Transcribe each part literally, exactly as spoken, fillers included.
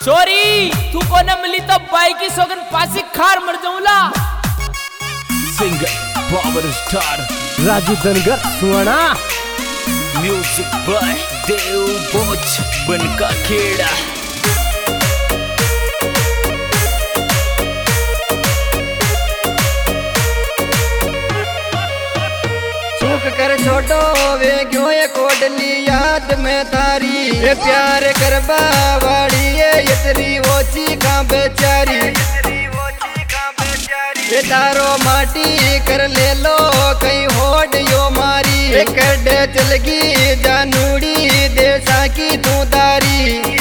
चोरी तू को न मिली तो बाई की सोगन पासी खार मर जाऊला। Singer power star Raju Dhangar Suhana, music by Dev बोच बनका खेड़ा। चूक कर छोड़ो वे क्यों ये कोडली याद में तारी, ये प्यार करबा वाली ये इतरी ओची का बेचारी। ये तारो माटी कर ले लो कहीं होड़ यो मारी, ये कड़े चलगी जानूड़ी देसा की तू तारी।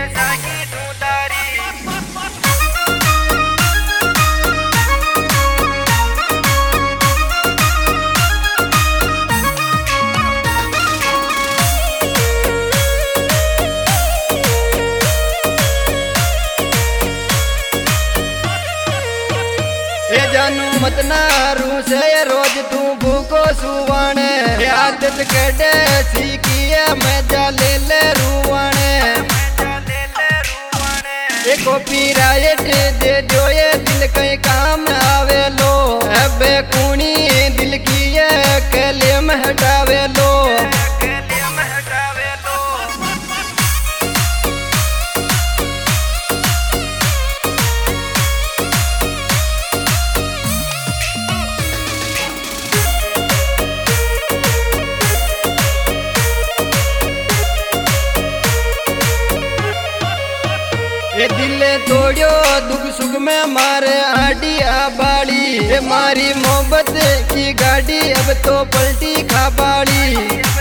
जानू मत ना रू से रोज तू भूको सुवाने, आदत कड़े सीखी है मैं जा ले ले रुवाने। ये कॉपीराइट दे जो ये दिल कहीं काम आवे लो, अबे कूनी दिल की ये कले में हटावे लो। ये दिल तोड़ियो दुख सुख में मारे आड़ी आबाड़ी, ये मारी मोहब्बत की गाड़ी अब तो पलटी खाबाड़ी।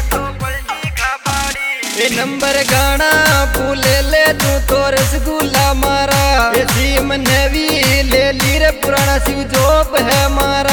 ये नंबर गाना फूले ले तू तो रसगुल्ला मारा, ये सीम नेवी ले ली रे पुराना शिव जोप है मारा।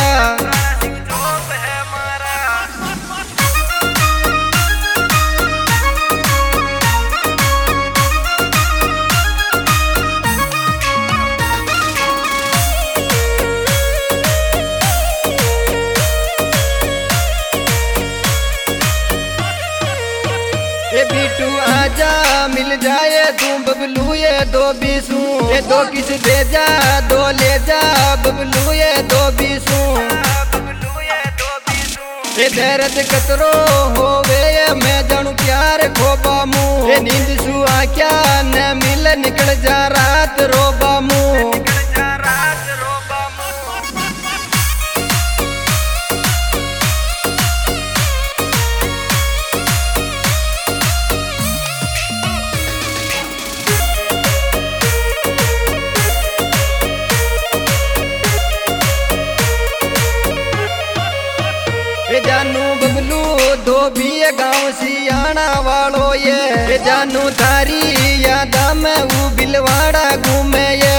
ये बीटू आजा मिल जाए तू बबलू ये दो बीसू, ये दो किस दे जा दो ले जा बबलू ये दो बीसू। ये दर्द कतरो होवे ये मैं जानू प्यार खोबा मुँह, ये नींद सुआ क्या न मिल निकल जा रात रोबा मुँह। जानू बबलू दो भी गाँव सियाना वालो ये, ये जानू थारी यादा में वो बिलवाड़ा घूमे ये।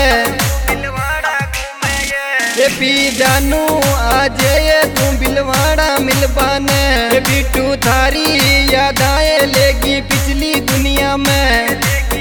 ये पी जानू आज ये तू बिलवाड़ा मिल पाने, ये बीटू थारी यादाएं लेगी पिछली दुनिया में।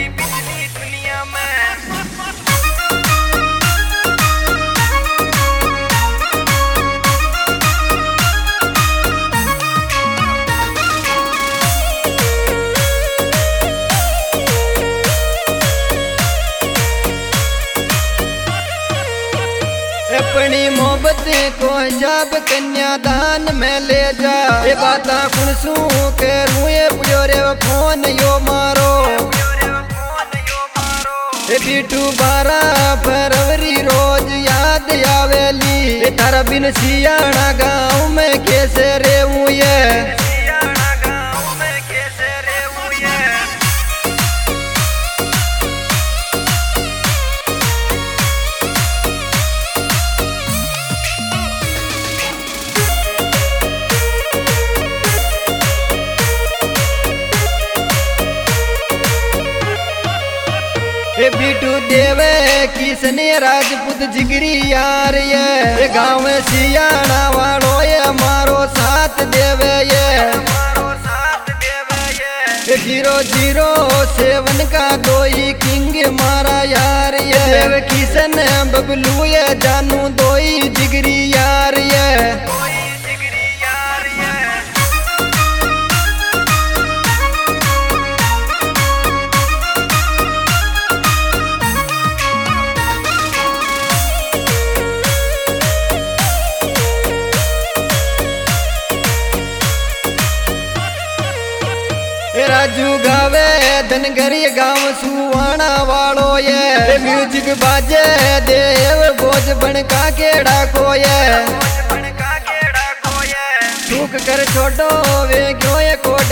अपनी मोहब्बत को जब कन्यादान में ले जा, ये बाता कुनसू करूँ ये पुजोरे फोन यो मारो। ये बीटू बारह फरवरी रोज याद आवेली, ये तारा बिन सियाना गाँव में कैसे रेहूँ ये। ये बीटू देवे किसने राजपूत जिगरी यार ये, ये गाँव सियाना वालो ये मारो साथ देवे ये। ये जीरो जीरो सेवन का दो ही किंग मारा यार ये, देव किसन बबलू ये जानू दो ही जिगरी यार ये। ये राजू गावे धनगर गांव सुवाना वालो ये म्यूजिक बाजे देव बोझ बनका केड़ा को ये ठूक कर छोड़ो वे क्यों ये कोट